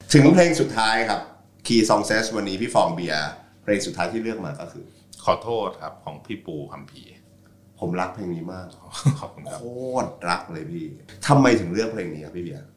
ถึงเพลงสุดท้ายครับ Key Song Ses วันนี้พี่ฟองเบียร์เพลงสุดท้ายที่เลือกมาก็คือขอโทษครับของพี่ปูคัมภีร์ผมรักเพลงนี้มากขอบคุณครับโคตรรักเลยพี่ทำไมถึงเลือกเพลงนี้ครับพี่เบียร์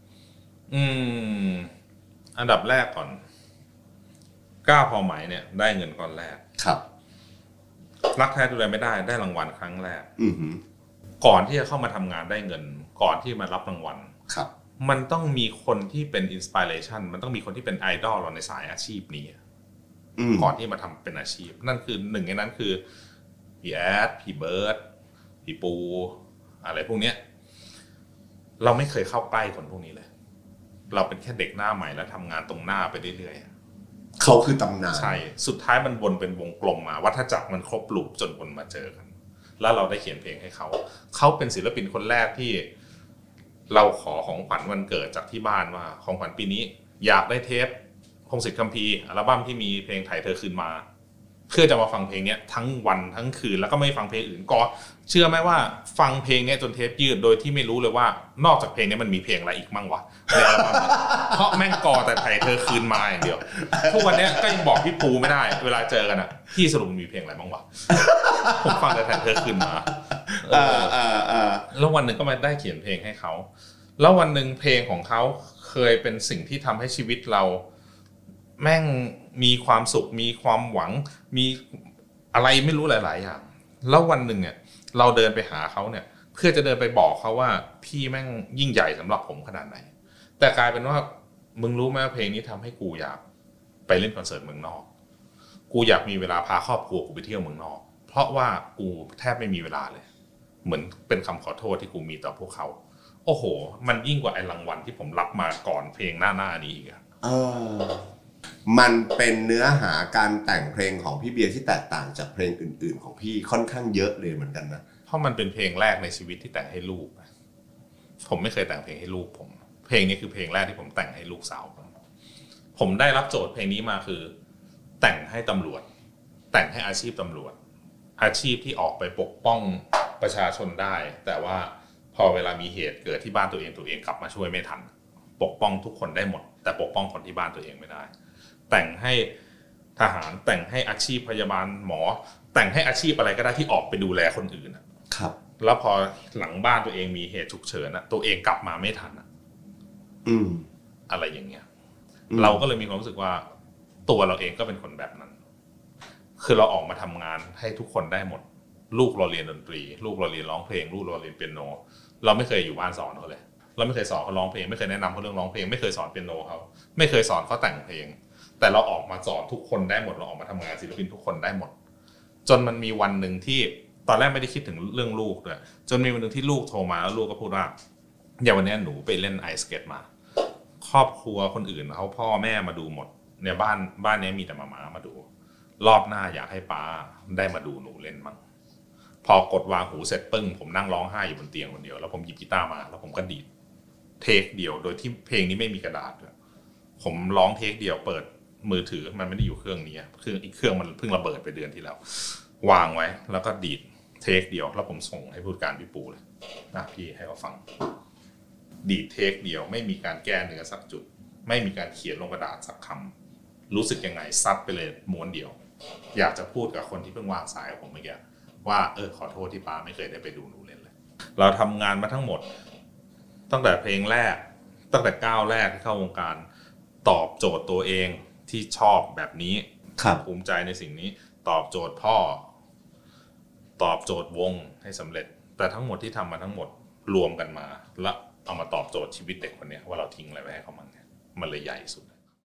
อันดับแรกก่อนก้าวพอไหมเนี่ยได้เงินก้อนแรกครับรักแท้ดูแลไม่ได้รางวัลครั้งแรกก่อนที่จะเข้ามาทำงานได้เงินก่อนที่มารับรางวัลครับมันต้องมีคนที่เป็นอินสปิเรชันมันต้องมีคนที่เป็นไอดอลเราในสายอาชีพนี้ก่อนที่มาทำเป็นอาชีพนั่นคือหนึ่งในนั้นคือพี่แอดพี่เบิร์ดพี่ปูอะไรพวกเนี้ยเราไม่เคยเข้าใกล้คนพวกนี้เลยเราเป็นแค่เด็กหน้าใหม่แล้วทำงานตรงหน้าไปเรื่อยๆเขาคือตำนานใช่สุดท้ายมันวนเป็นวงกลมมาวัฏจักรมันครบลูปจนวนมาเจอกันแล้วเราได้เขียนเพลงให้เขาเป็นศิลปินคนแรกที่เราขอของขวัญวันเกิดจากที่บ้านว่าของขวัญปีนี้อยากได้เทปพงศิษฐ์คัมภีร์อัลบั้มที่มีเพลงไทยเธอคืนมาเพื่อจะมาฟังเพลงนี้ทั้งวันทั้งคืนแล้วก็ไม่ฟังเพลงอื่นก็เชื่อไหมว่าฟังเพลงนี้จนเทปยืดโดยที่ไม่รู้เลยว่านอกจากเพลงนี้มันมีเพลงอะไรอีกมั่งวะในอัลบั้มเพราะแม่งกอแต่ไทยเธอคืนมาอย่างเดียวทุกวันนี้ก็ยังบอกพี่ปูไม่ได้เวลาเจอกันอ่ะพี่สรุปมีเพลงอะไรบ้างวะผมฟังแต่ไทยเธอคืนมาแล้ววันหนึ่งก็มาได้เขียนเพลงให้เขาแล้ววันหนึ่งเพลงของเขาเคยเป็นสิ่งที่ทำให้ชีวิตเราแม่งมีความสุขมีความหวังมีอะไรไม่รู้หลายๆอย่างแล้ววันหนึ่งเนี่ยเราเดินไปหาเขาเนี่ยเพื่อจะเดินไปบอกเขาว่าพี่แม่งยิ่งใหญ่สำหรับผมขนาดไหนแต่กลายเป็นว่ามึงรู้ไหมเพลงนี้ทำให้กูอยากไปเล่นคอนเสิร์ตเมืองนอกกูอยากมีเวลาพาครอบครัวกูไปเที่ยวเมืองนอกเพราะว่ากูแทบไม่มีเวลาเลยเหมือนเป็นคำขอโทษที่กูมีต่อพวกเขาโอ้โหมันยิ่งกว่าไอ้รางวัลที่ผมรับมาก่อนเพลงหน้านี้อีกมันเป็นเนื้อหาการแต่งเพลงของพี่เบียร์ที่แตกต่างจากเพลงอื่นๆของพี่ค่อนข้างเยอะเลยเหมือนกันนะเพราะมันเป็นเพลงแรกในชีวิตที่แต่งให้ลูกผมไม่เคยแต่งเพลงให้ลูกผมเพลงนี้คือเพลงแรกที่ผมแต่งให้ลูกสาวผมได้รับโจทย์เพลงนี้มาคือแต่งให้ตำรวจแต่งให้อาชีพตำรวจอาชีพที่ออกไปปกป้องประชาชนได้แต่ว่าพอเวลามีเหตุเกิดที่บ้านตัวเองกลับมาช่วยไม่ทันปกป้องทุกคนได้หมดแต่ปกป้องคนที่บ้านตัวเองไม่ได้แต่งให้ทหารแต่งให้อาชีพพยาบาลหมอแต่งให้อาชีพอะไรก็ได้ที่ออกไปดูแลคนอื่นครับแล้วพอหลังบ้านตัวเองมีเหตุฉุกเฉินตัวเองกลับมาไม่ทันอะไรอย่างเงี้ยเราก็เลยมีความรู้สึกว่าตัวเราเองก็เป็นคนแบบนั้นคือเราออกมาทำงานให้ทุกคนได้หมดลูกเราเรียนดนตรีลูกเราเรียนร้องเพลงลูกเราเรียนเปียโนเราไม่เคยอยู่บ้านสอนเขาเลยเราไม่เคยสอนเขาร้องเพลงไม่เคยแนะนำเขาเรื่องร้องเพลงไม่เคยสอนเปียโนเขาไม่เคยสอนเขาแต่งเพลงแต่เราออกมาสอนทุกคนได้หมดเราออกมาทำงานศิลปินทุกคนได้หมดจนมันมีวันหนึ่งที่ตอนแรกไม่ได้คิดถึงเรื่องลูกด้วยจนมีวันหนึ่งที่ลูกโทรมาแล้วลูกก็พูดว่าอย่างวันนี้หนูไปเล่นไอสเก็ตมาครอบครัวคนอื่นเขาพ่อแม่มาดูหมดเนี่ยบ้านนี้มีแต่มามาดูรอบหน้าอยากให้ป้าได้มาดูหนูเล่นมั้งพอกดวางหูเสร็จปึ้งผมนั่งร้องไห้อยู่บนเตียงคนเดียวแล้วผมหยิบกีตาร์มาแล้วผมก็ดีดเทคเดียวโดยที่เพลงนี้ไม่มีกระดาษด้วยผมร้องเทคเดียวเปิดมือถือมันไม่ได้อยู่เครื่องนี้คืออีกเครื่องมันเพิ่งระเบิดไปเดือนที่แล้ววางไว้แล้วก็ดีดเทคเดียวแล้วผมส่งให้ผู้การพี่ปูเลยนะพี่ให้เขาฟังดีดเทคเดียวไม่มีการแก้เนื้อสักจุดไม่มีการเขียนลงกระดาษสักคำรู้สึกยังไงซัดไปเลยม้วนเดียวอยากจะพูดกับคนที่เพิ่งวางสายกับผมเมื่อกี้ว่าขอโทษที่ป้าไม่เคยได้ไปดูหนูเล่นเลยเราทำงานมาทั้งหมดตั้งแต่เพลงแรกตั้งแต่ก้าวแรกที่เข้าวงการตอบโจทย์ตัวเองที่ชอบแบบนี้ภูมิใจในสิ่งนี้ตอบโจทย์พ่อตอบโจทย์วงให้สำเร็จแต่ทั้งหมดที่ทำมาทั้งหมดรวมกันมาแล้วเอามาตอบโจทย์ชีวิตเด็กคนนี้ว่าเราทิ้งอะไรไว้ให้เขามันเลยใหญ่สุด